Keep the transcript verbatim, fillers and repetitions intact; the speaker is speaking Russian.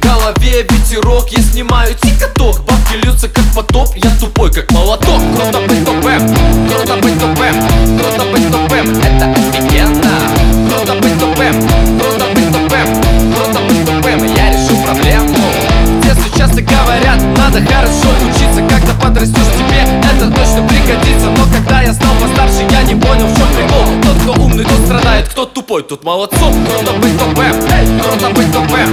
голове ветерок, я снимаю тик-ток. Бабки льются как потоп, я тупой как молоток. Круто быть тупым, круто быть тупым, круто быть тупым, это офигенно. Круто быть тупым, круто быть тупым, круто быть тупым, я решу проблему. В детстве часто говорят, надо хорошо учиться, когда подрастешь тебе это точно пригодится. Но когда я стал постарше, я не понял, в чем прикол. Тот, кто умный, тот страдает, кто тупой, тот молодцом. Круто быть тупым, круто быть тупым,